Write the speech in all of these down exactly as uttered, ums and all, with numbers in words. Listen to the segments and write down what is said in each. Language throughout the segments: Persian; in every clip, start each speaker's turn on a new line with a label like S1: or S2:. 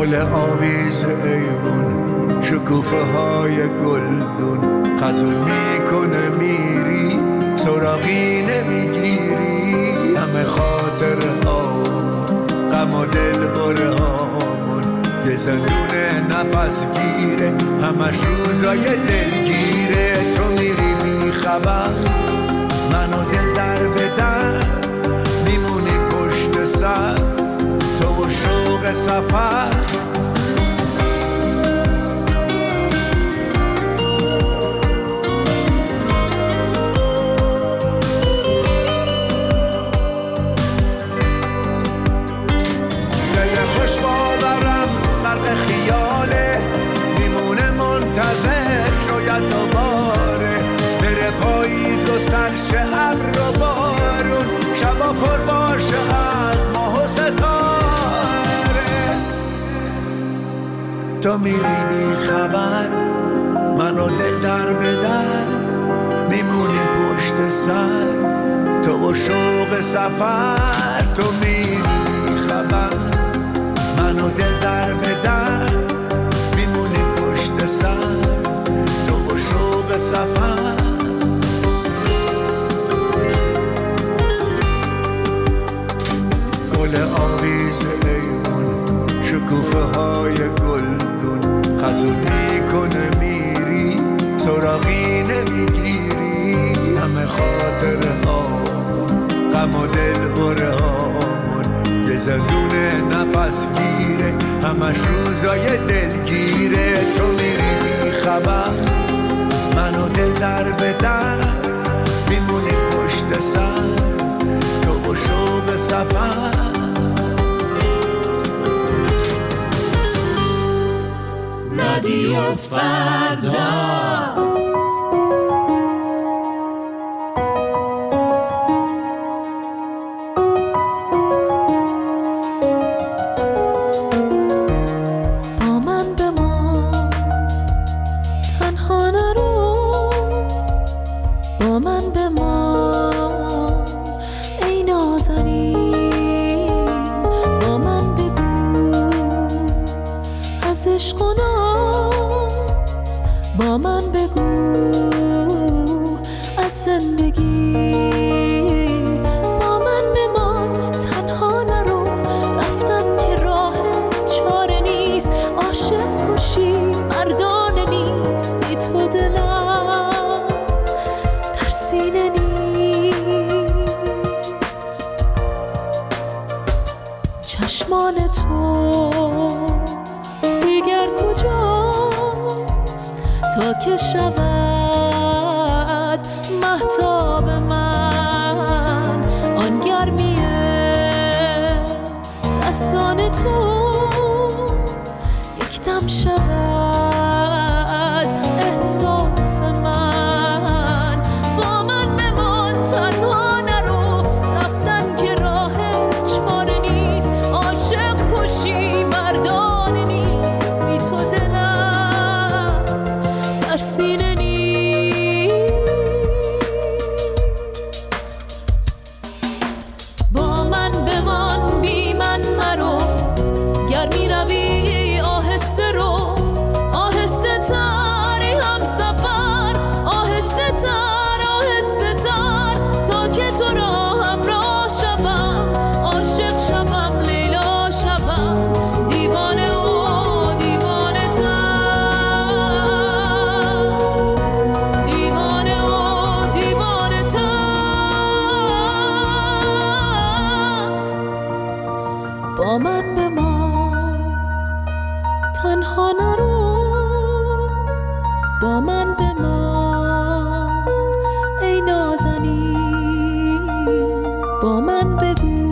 S1: گل آویز ایوون شکوفه های گلدون خزون میکنه میری سراغی نمیگیری همه خاطر ها غم و دل بره هامون یه زندون نفس گیره همش روزای دلگیره تو میری بیخبر منو دل در بدن میمونی پشت سر تو و شوق سفر خیاله میمونه منتظر شاید دوباره بره پاییز و سرش ابر و بارون شبا پر باشه از ماه و ستاره تو میری بی خبر منو دل در بدر میمونیم پشت سر تو و شوق سفر تو میری بی خبر منو دل در بدر میمونیم پشت سر تو و شوق سفر گل آویز ایوون شکوفه های گلدون خزون میکنه میری سراغی نمیگیری همه خاطر ها غم و دل بره هامون یه زندون نفس گیره همش روزای دلگیره تو میری بی خبر منو دل در بدر میمونی پشت سر تو و شوق سفر
S2: رادیو فردا
S3: با من بگو از زندگی با من بمان تنها نرو رفتن که راه چاره نیست عاشق کشی مردانه نیست بی تو دلم در سینه نیست چشمان تو دیگر کجاست تا که شود مهتاب من آن گرمیه دستان تو یک دم شود احساس من با من بمان تنها نرو رفتن که راه چاره نیست عاشق کشی مردانه نیست بی تو دلم در سینه نیست با من بمان بی من مرو گر می روی آهسته رو آهسته تری هم سفر آهسته تر آهسته تر تا که تو را همراه شوم عاشق شوم لیلا شوم دیوانه و دیوانه تر دیوانه و دیوانه تر با من بمان تنها نرو با من بمان ای نازنین با من بگو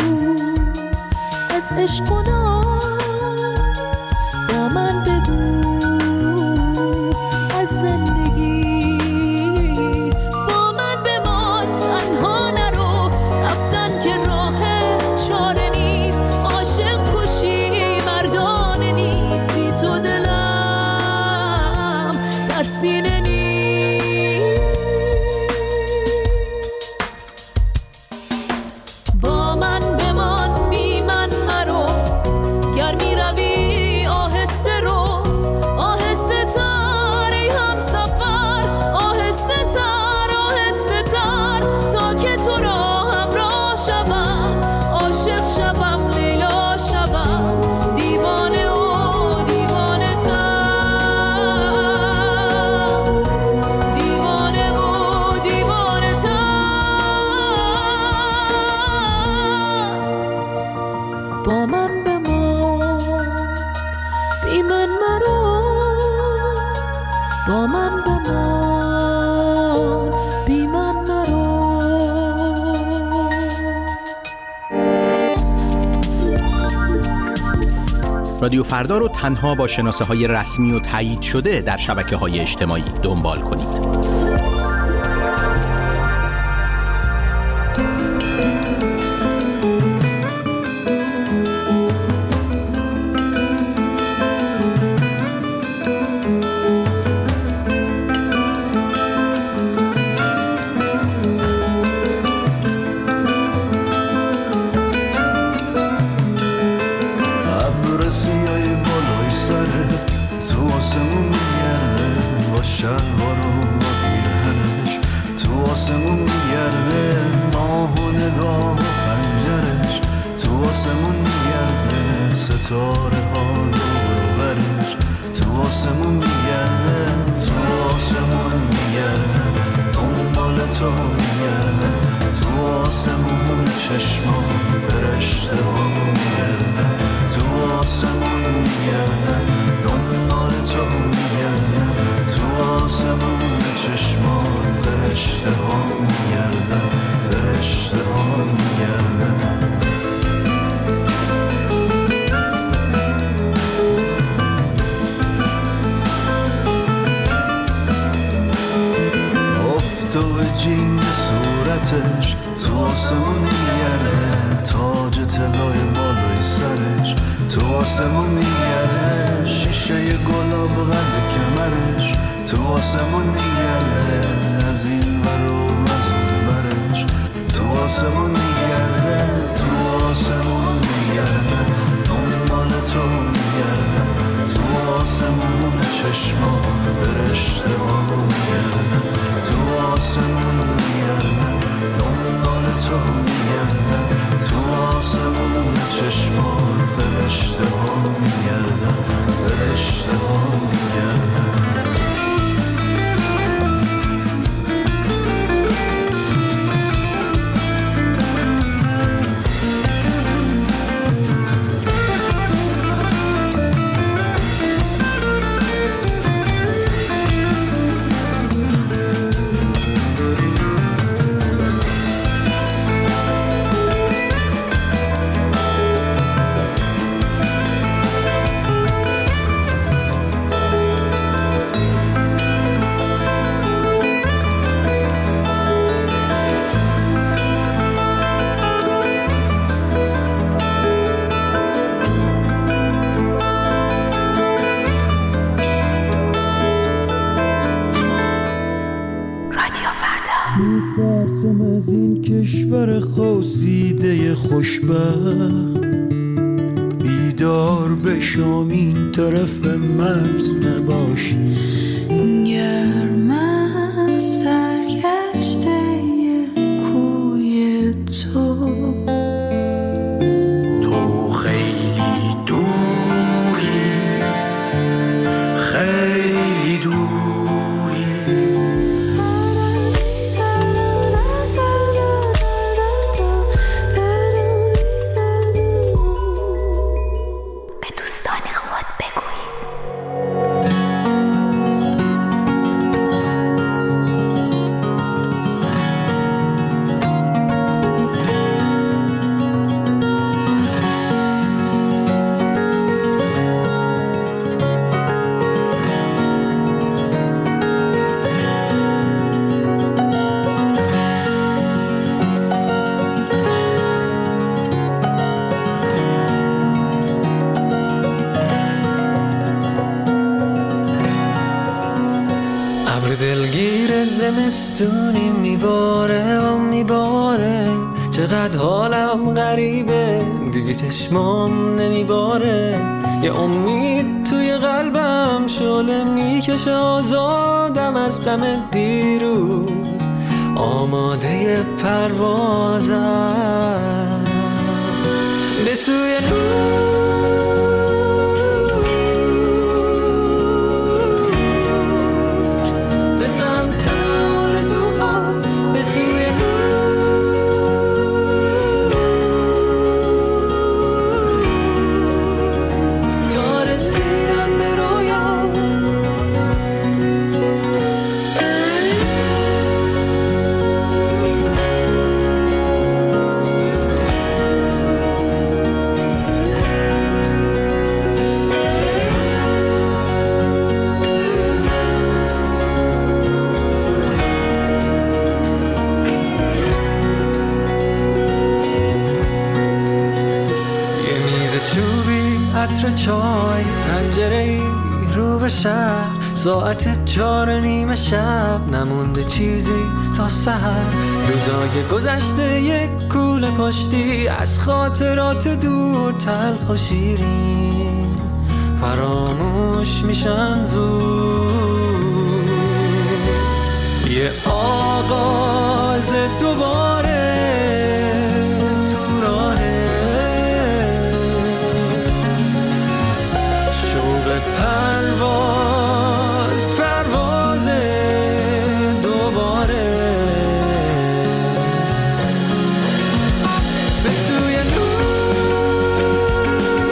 S3: از عشق و ناز با من بگو از زندگی با من بمان تنها نرو رفتن که راه چاره نیست عاشق کشی مردانه نیست بی تو دلم در سینه نیست با من بمان بی من مرو ای آهسته رو، آهسته تر ای همسفر، آهسته تر آهسته تر تا که تو را همراه شوم، عاشق شوم لیلا شوم، دیوانه و دیوانه تر، دیوانه و دیوانه تر. با من بمان، بی من مرا، با من بمان، بی من مرا.
S4: رادیو فردا رو تنها با شناسه های رسمی و تایید شده در شبکه های اجتماعی دنبال کنید.
S1: ابر سیاه بالای سرت تو آسمون میگرده، با شلوار و با پیرهنش تو آسمون میگرده، ماه و نگاه و خنجرش تو آسمون میگرده، ستاره ها دور و برش تو آسمون میگرده، تو آسمون میگرده، دنبال تو میگرده، تو آسمون چشمان فرشته ها میگرده، تو آسمون میگرده، دنبال تو میگرده، تو آسمون چشمان فرشته ها میگرده، فرشته ها میگرده. افتاب جین صورتش تو آسمون میگرده، تاج طلای بالای سرش تو آسمون میگرده، شیشه گلاب قد کمرش تو آسمون میگرده، از این ور و از اون برش تو آسمون میگرده، تو آسمون میگرده، دنبال تو میگرده، تو آسمون چشمان فرشته ها میگرده، تو آسمون میگرده، دنبال تو میگرده، تو آسمون چشمان فرشته ها میگرده، فرشته ها میگرده.
S5: میترسم از این کشور خواسیده خوشبخت، بیدار بشم این طرف مرز نباشی،
S6: گرم از سرگشته کوی تو،
S5: تو خیلی دوری، خیلی دوری.
S7: دلگیر زمستونی میباره و میباره، چقدر حالم غریبه دیگه چشمام نمیباره، یه امید توی قلبم شعله میکشه آزادم از غم دیروز، آماده پروازم به سوی نور، به سمت آرزوها، به سوی عطر چای، پنجره‌ای رو به شهر، ساعت چهار نیم شب، نمونده چیزی تا سحر. روزای گذشته یک کوله پشتی از خاطرات دور، تلخ و شیرین فراموش میشن زود. یه آغاز دوباره تو راهه، پرواز پرواز دوباره به سوی نور،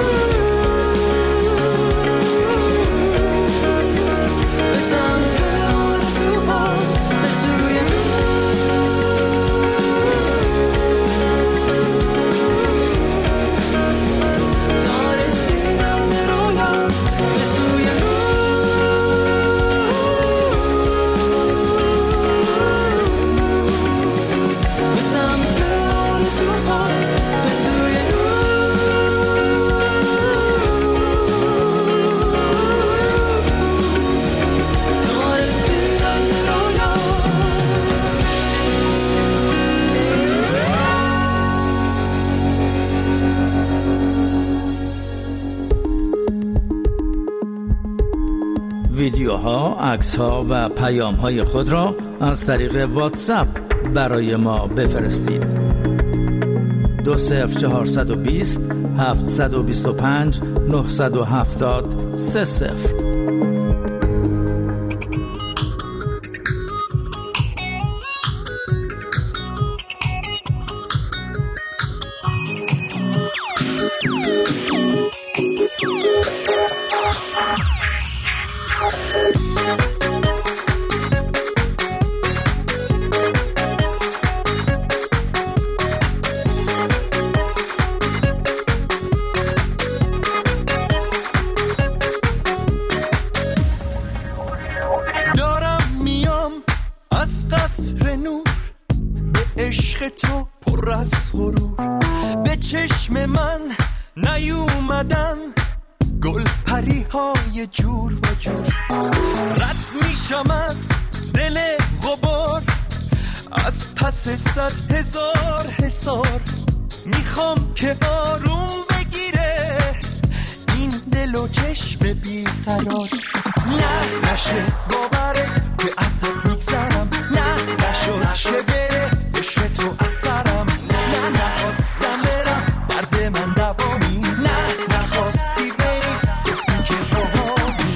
S7: به سمت آرزوها، به سوی تا رسیدم به رویا، به سوی
S8: ویدیوها، عکس‌ها و پیام‌های خود را از طریق واتساپ برای ما بفرستید. دو صفر چهارصد و بیست هفتصد و بیست و پنج نهصد و هفتاد سه صفر.
S1: صد هزار حسار میخوام که آروم بگیره این دل و چشم بیقرار. نه نشه باورت که ازت میگذرم، نه نشو نشه بره عشق تو از سرم، نه نخواستم برم درد من دوامی، نه نخواستی بری گفتی که باهامی.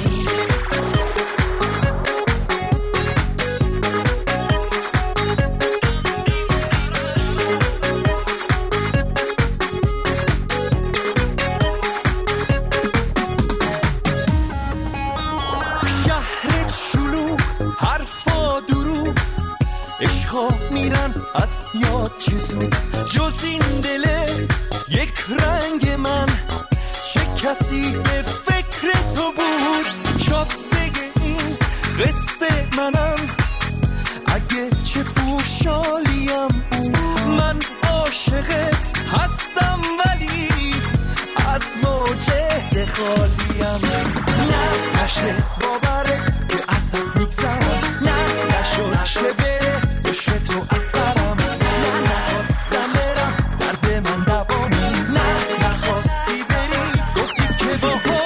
S1: میرن از یاد چیزو جز این دله یک رنگ من، چه کسی به فکر تو بود شاستگ این قصه منم. اگه چه پوشالیم من عاشقت هستم ولی از معجزه خالیم. نه نشه باورت که ازت میگذرم، نه نشو نشه بره عشق تو از سرم، نه نخواستم برم درد من دوامی، نه نخواستی بری گفتی که با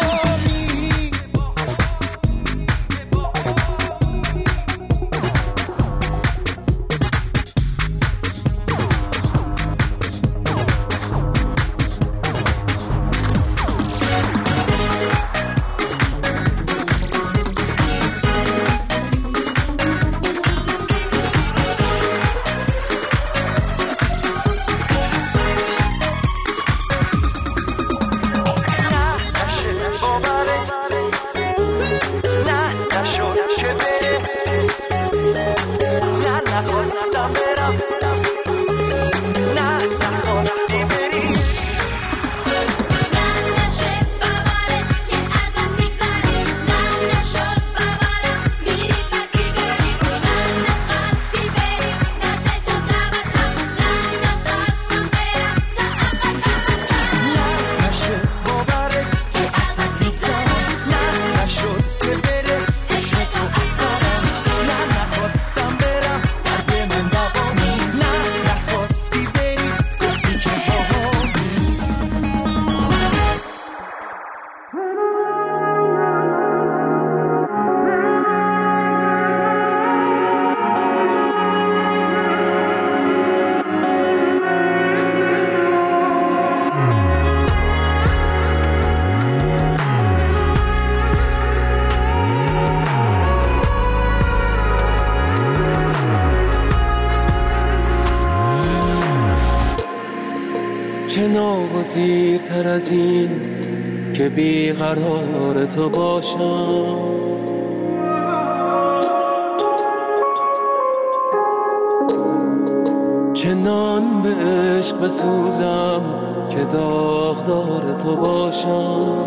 S9: نخواستم برم نه نخواستی بری
S3: نه نشه باورت که ازم میگذری نه نشد باورم میری بدی داری نه نخواستی بری نه به تو دعوتم نه نخواستم برم تا ابد ابد
S9: نه نشه باورت
S3: که ازت میگذرم
S9: نه نشد که بره
S3: عشق تو اثرم
S9: نه نخواستم برم
S3: درد من دوامی
S9: نه نخواستی بری
S3: گفتی که
S10: چه ناگزیرتر از این که بیقرار تو باشم چه نان به عشق بسوزم که داغدار تو باشم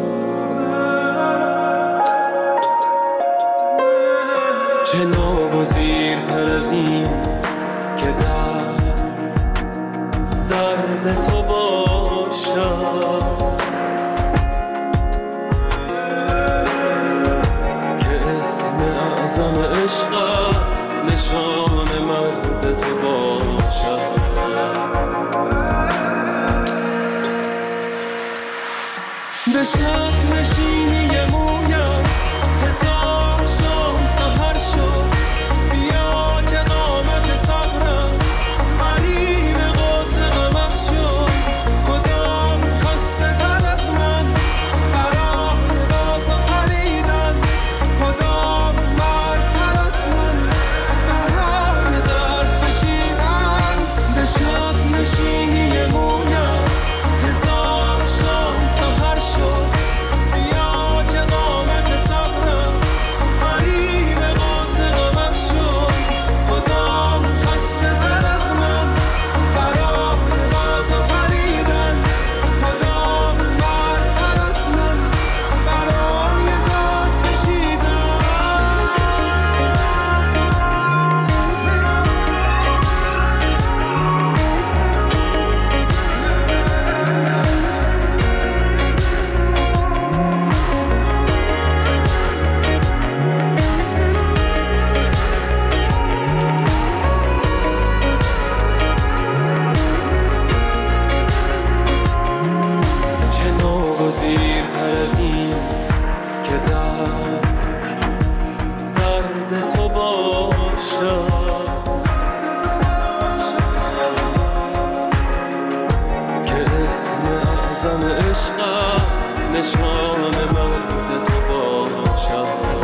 S10: چه ناگزیرتر از این که درد درد تو باشد که اسم اعظم عشقت نشان مرد تو باشد به شب نشینی مویت هزار شام سحر شد بیا که قامت صبرم قریب قوس غمت شد کدام خسته زد از من برای با تو پریدن کدام مرتر از من برای درد کشیدن به شب نشینی مویت هزار شام سحر شد بیا که قامت صبرم قریب قوس غمت شد کدام خسته زد از من برای با تو پریدن کدام برتر از من برای درد کشیدن چه ناگزیرتر از این که درد درد تو باشد که اسم اعظم عشقت نشان مرد تو باشد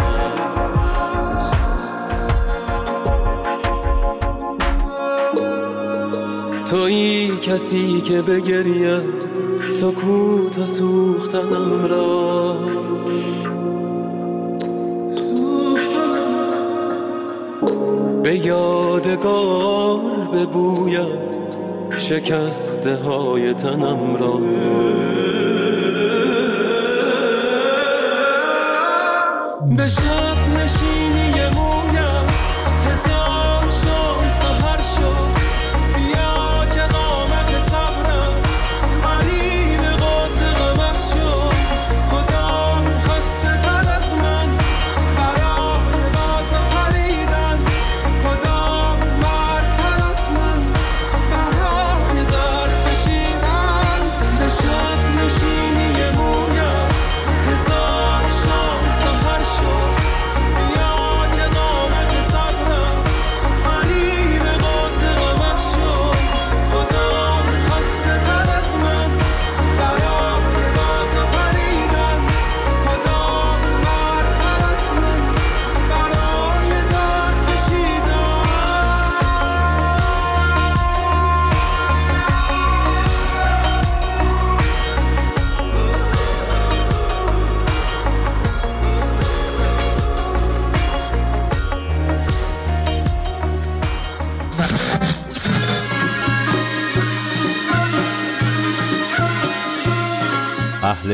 S10: تویی کسی که بگرید سکوت و سوختنم را به یادگار ببوید شکسته های تنم را به شب نشینی مویت هزار شام سحر شد بیا که قامت صبرم قریب قوس غمت شد کدام خسته زد از من برای با تو پریدن کدام مرتر از من برای درد کشیدن به شب نشینی مویت هزار شام سحر شد بیا که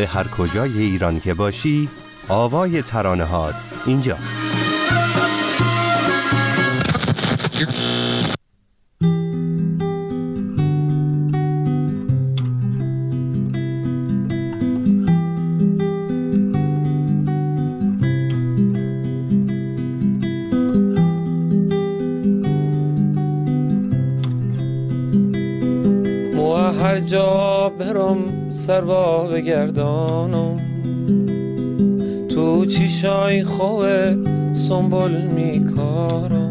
S11: هر کجای ایران که باشی، آوای ترانه‌هات اینجاست.
S10: هر جا برم سروا بگردانم، تو چیشای خوت سنبول میکارم.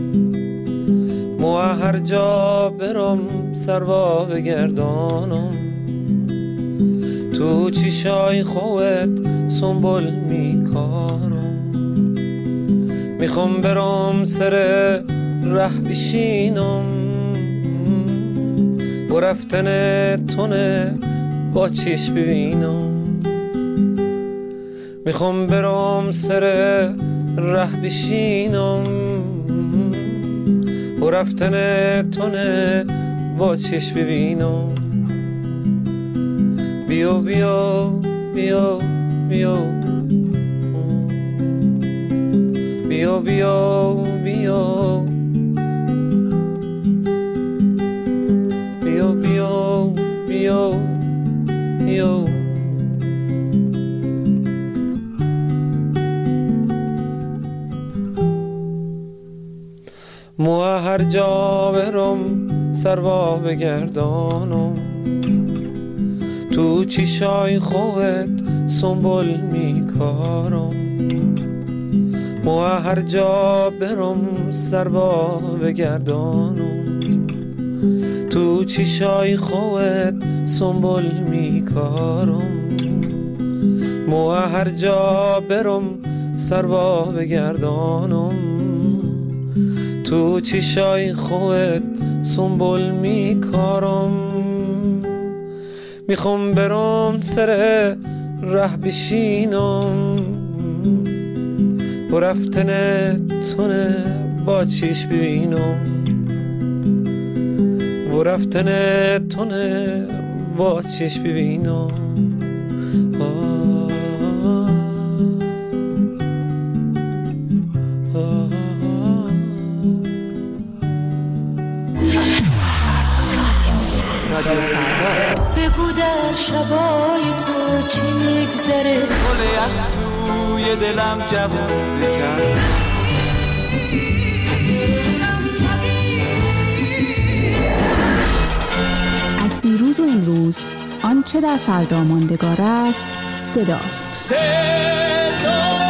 S10: مو هر جا برم سروا بگردانم، تو چیشای خوت سنبول میکارم. میخوام برم سر ره بشینم، و رفتن تونه با چشم ببینم. میخوام برم سر ره بشینم، و رفتن تونه با چشم ببینم. بیا بیا بیا بیا بیا بیا بیا بیا بیا بیا. مو هر جا برم سروا بگردانم، تو چیشای خوت سنبول میکارم. مو هر جا برم سروا بگردانم، تو چیشای خوت سنبول میکارم. مو هر جا برم سروا بگردانم، تو چیشای خوت سنبول میکارم. میخوام برم سر ره بشینم، و رفتن تونه با چیش ببینم. و رفتن تونه با چش ببینم.
S6: بگو در شبای تو چی میگذره،
S9: گل یخ توی دلم جوون بکن.
S12: از دیروز و امروز آنچه در فردا ماندگار است صداست.
S9: صدا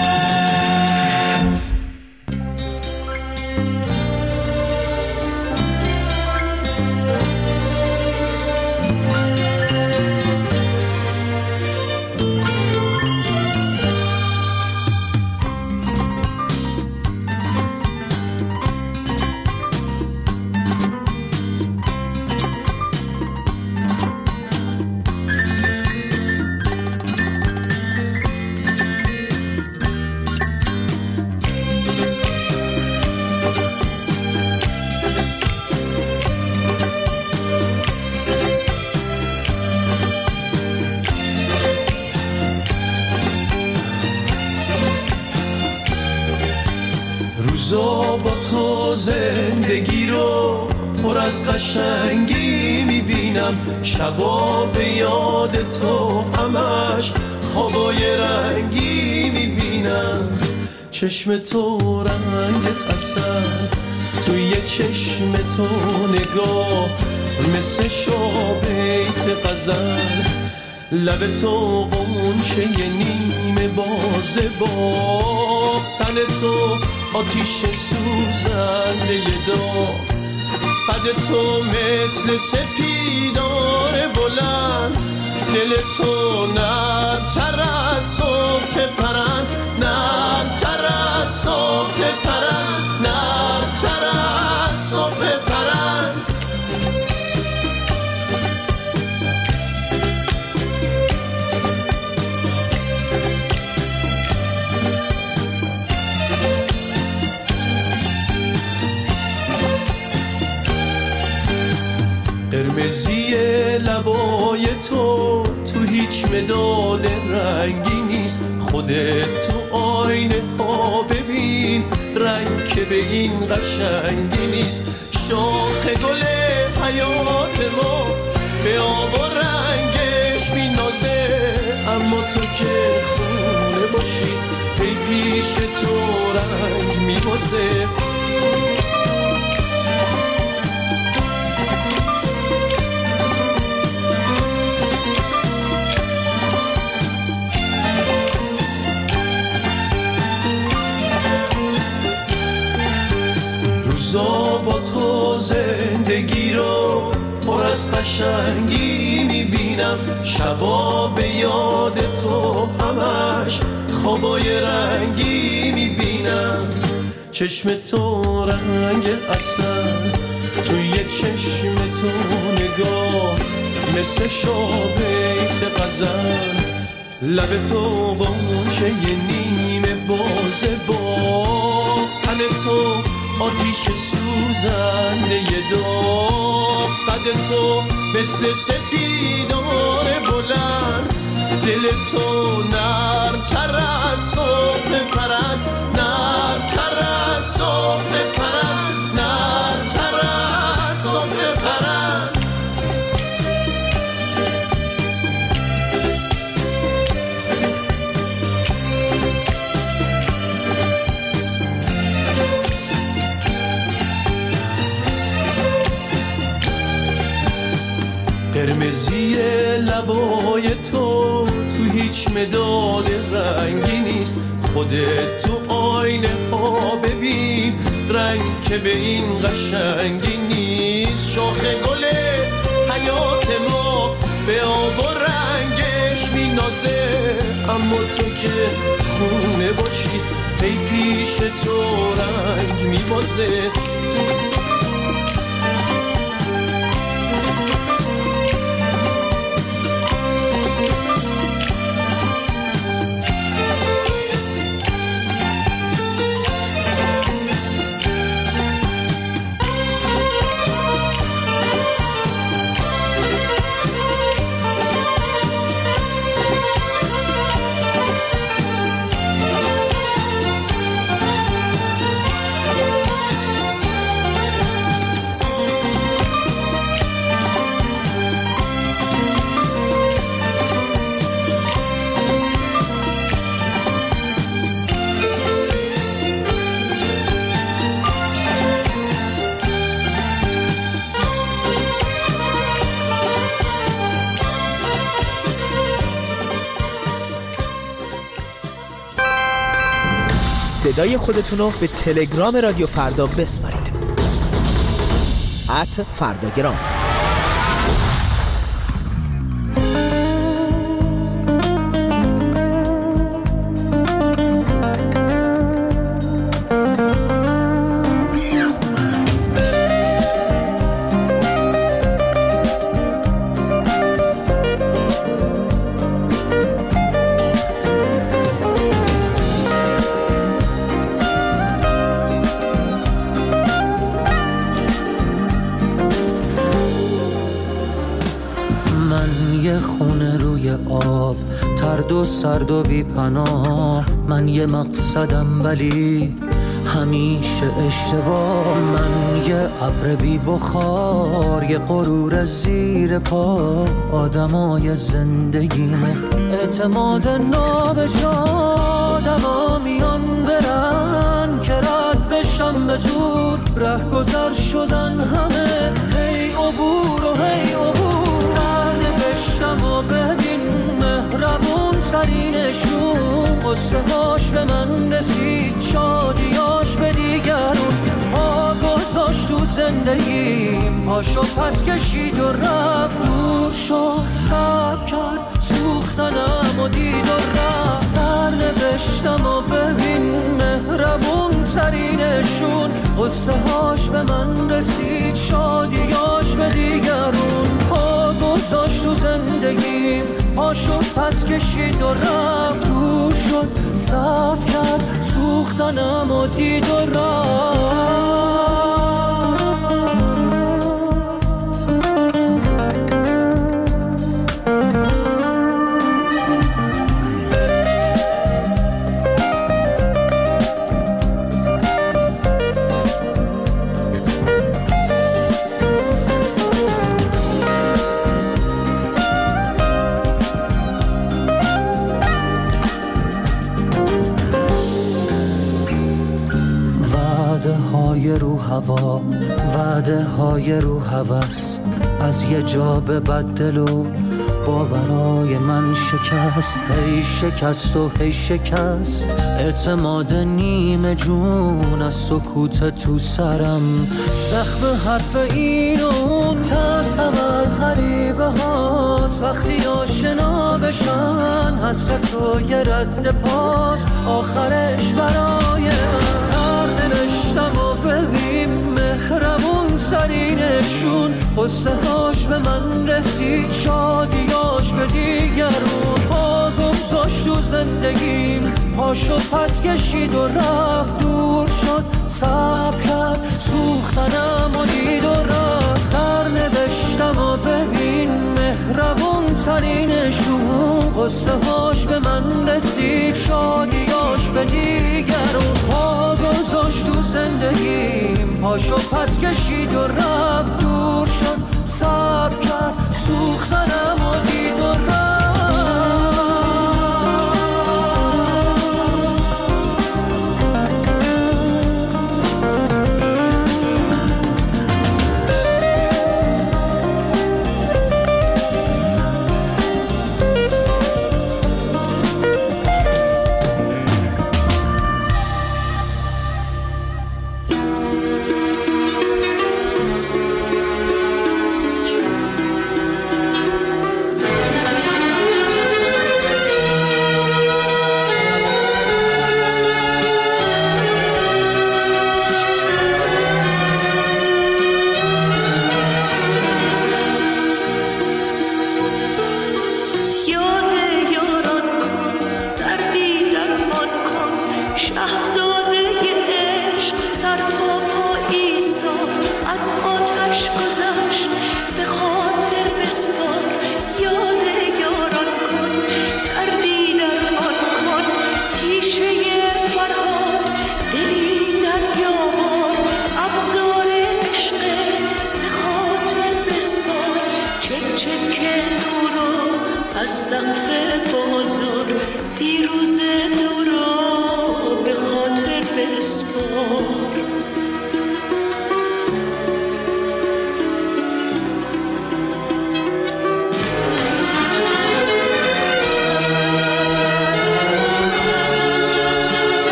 S1: روزا با تو زندگی رو پر از قشنگی میبینم، شبا به یاد تو همش خوابای رنگی میبینم. چشم تو رنگ عسل، توی چشم تو نگاه مثل شابیت غزل. لب تو غنچه نیمه بازه با تن تو آتیش سوزنده داغ. قد تو مثل سپیدار بلند، دل تو نرم‌تر از صبح پرند، نرم‌تر از صبح پرند، نرم‌تر از صبح پرند. قرمزی لبای تو تو
S13: هیچ مداد رنگی نیست. خودت تو آینه ها ببین، رنگ که به این قشنگی نیست. شاخ گل حیات ما به آب و رنگش مینازه، اما تو که خونه باشی ای پیش تو رنگ میبازه. روزا با تو زندگی رو پر از قشنگی میبینم، شبا به یاد تو همش خوابای رنگی میبینم. چشم تو رنگ عسل، توی چشم تو نگاه مثل شابیت غزل. لب تو غنچه نیمه بازه با تن تو آتیش سوزنده داغ. قد تو مثل سپیدار بلند، دل تو نرم‌تر از صبح پرند، نرم‌تر از صبح پرند، نرم‌تر از صبح پرند. قرمزی لبای تو تو هیچ مداد رنگی نیست. خودت تو آینه ها ببین، رنگ که به این قشنگی نیست. شاخ گل حیات ما به آب و رنگش مینازه، اما تو که خونه باشی ای پیش تو رنگ میبازه.
S14: صدای خودتون رو به تلگرام رادیو فردا بسپارید. ات فرداگرام.
S15: و سرد و بی پناه، من یه مقصدم ولی همیشه اشتباه. من یه ابر بی بخار، یه غرور زیر پا. آدمای زندگیمه اعتماد نابجاد، آدما میان برن که رد بشم به زور. ره گذر شدن همه، هی عبور و هی عبور. سر نوشتم و ببین مهربون ترینشون، قصه هاش به من رسید، شادیاش به دیگرون. پا گذاشت تو زندگیم، پاشو پس کشید و رفت. دور شد صبر کرد، سوختنم و دید و رفت. سر نوشتم و ببین مهربون ترینشون، قصه هاش به من رسید، شادیاش به دیگرون. پا گذاشت تو زندگیم، پاشو پس کشید و رفت. دور شد صبر کرد، سوختنم و دید و رفت. های رو هوا، وعده های رو هوس، از یه جا به بدل و باورای من شکست، هی شکست و هی شکست. اعتماد نیمه جون از سکوت تو سرم، زخم حرف این و اون، ترسم از غریبه هاست وقتی آشنا بشن، حسرت و یه رد پاس آخرش برای من. سر نوشتم و ببین مهرمون سرینشون، قصه هاش به من رسید شادیاش به دیگرون. پا گذاشت تو زندگیم، پاشو پس کشید و رفت دور شد، صبر کرد سوختنم و دید و رفت. سر نوشتم و ببین مهربون ترینشون، قصه هاش به من رسید شادیاش به دیگرون. پا گذاشت تو زندگیم، پاشو پس کشید و رفت دور شد، صبر کرد سوختنم و دید و رفت.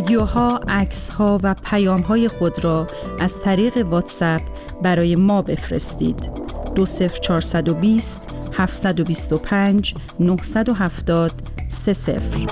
S12: ویدیوها، عکس‌ها و پیام‌های خود را از طریق واتساپ برای ما بفرستید. دو صفر چهارصد و بیست هفتصد و بیست و پنج نهصد و هفتاد سه صفر.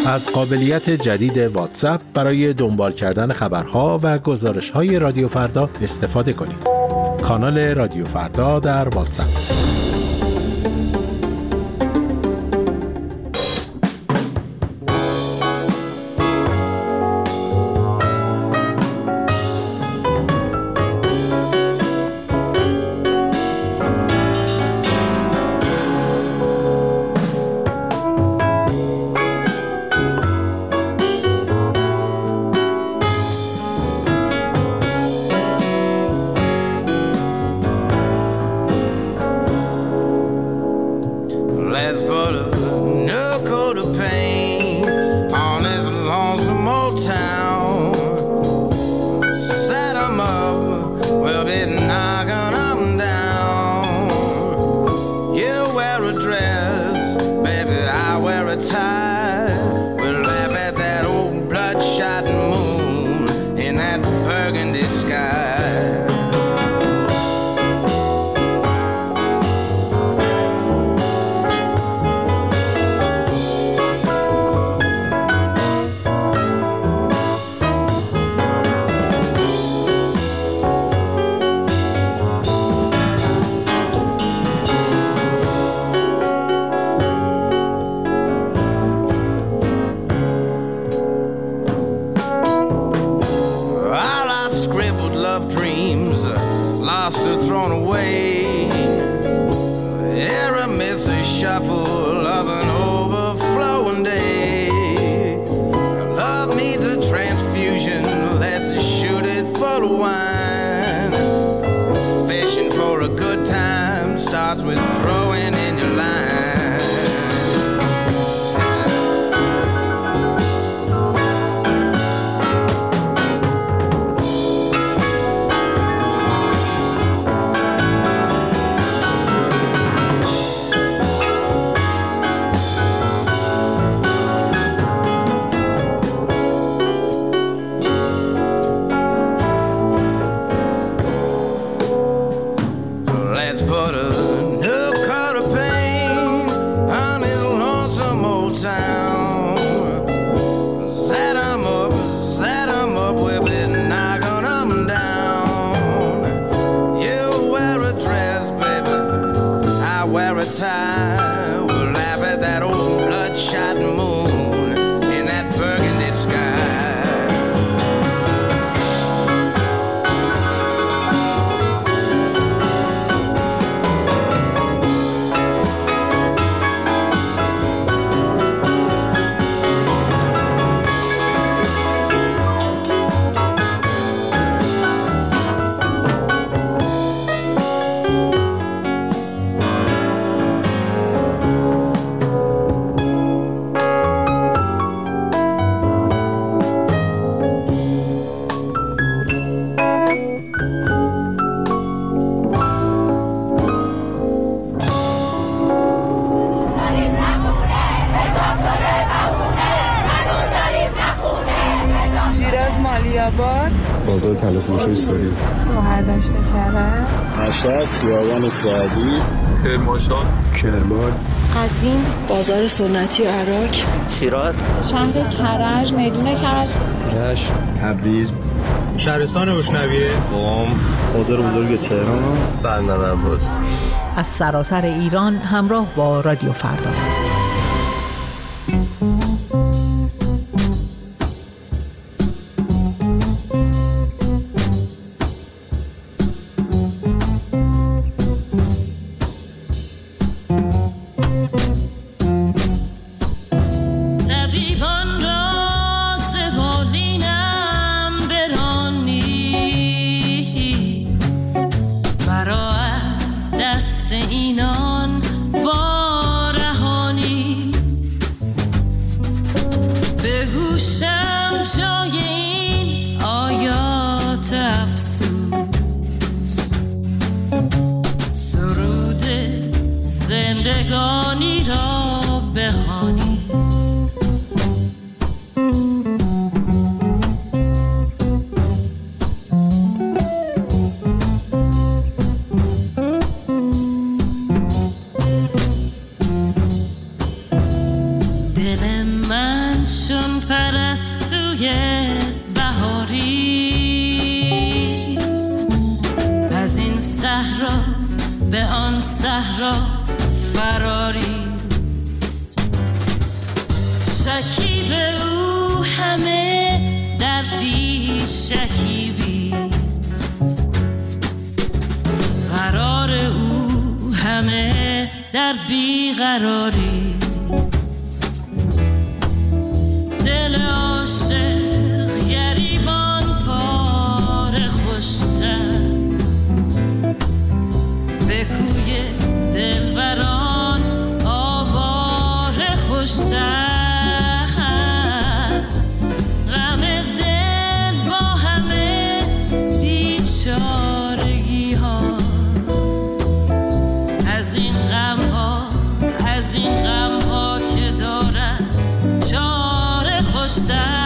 S16: از قابلیت جدید واتساپ برای دنبال کردن خبرها و گزارش‌های رادیو فردا استفاده کنید. کانال رادیو فردا در واتساپ.
S17: بازار طلا فروشی سوری
S18: شهردشت کرد
S17: مشهد خیابان سعدی
S19: کرمانشاه
S17: کرمان
S18: قزوین
S20: بازار سنتی عراق
S21: شیراز
S18: شهر کرج میدون کرج
S17: رشت
S19: تبریز
S22: شهرستان روشنویه
S17: قم بازار بزرگ تهران
S11: بندر عباس.
S23: از سراسر ایران همراه با رادیو فردا.
S2: اینان وارهان فراریست. شکیب او همه در بی شکیبیست. قرار او همه در بی قراریست. دل عاشق گریبان پاره خوشتر، به کوی دلبران آواره خوشتر. غم دل با همه بیچارگی ها، از این غم ها از این غم ها که دارن چاره خوشتر.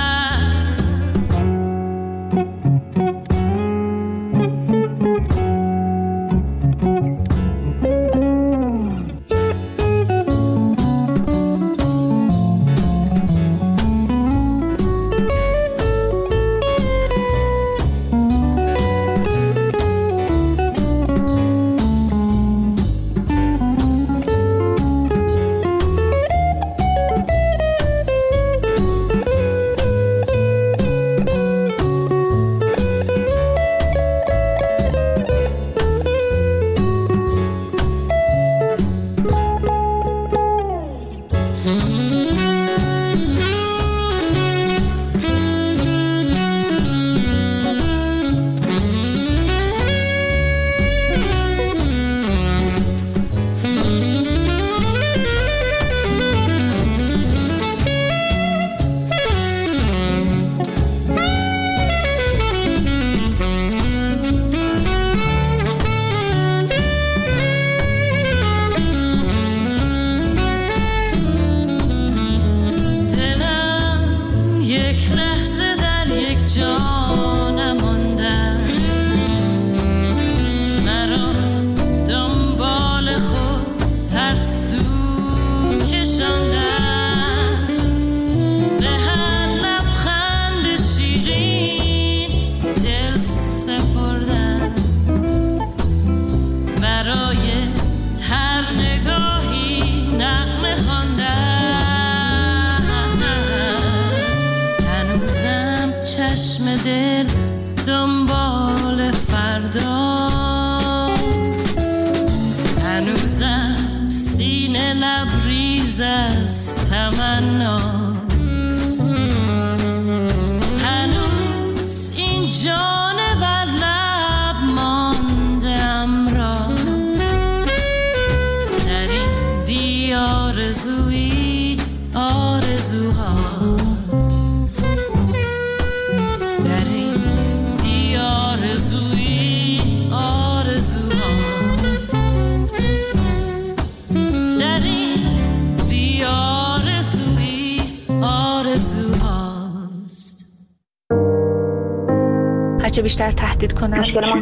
S4: هرچه بیشتر تهدید کنن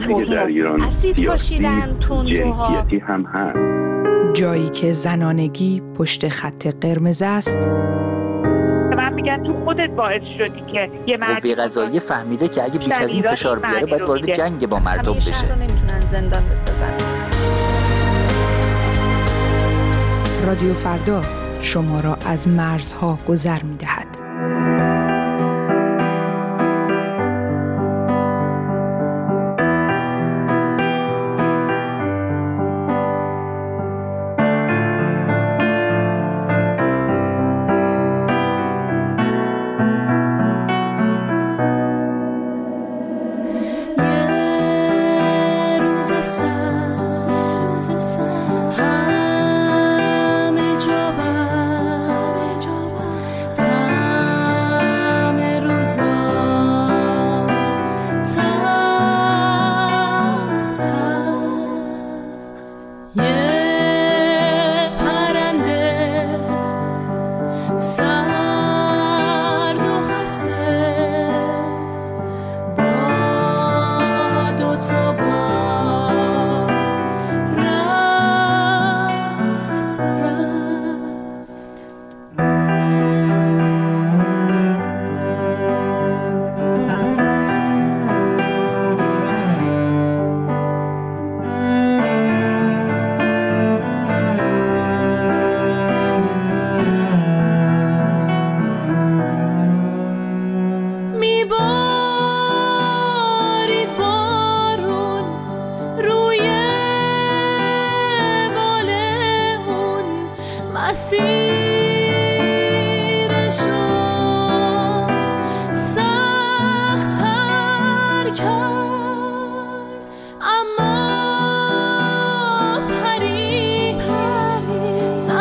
S4: اسید پاشیدن تندروها
S19: هم هست.
S23: جایی که زنانگی پشت خط قرمز است.
S18: من میگم تو خودت باعث شدی که یه مرد
S21: قوه قضاییه فهمیده که اگه بیش از این فشار بیاره باید وارد جنگ با مردم بشه.
S4: همیشه رو نمیتونن زندان بسازن.
S23: رادیو فردا شما را از مرزها گذر میدهد.
S3: همه جا بر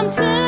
S3: سمت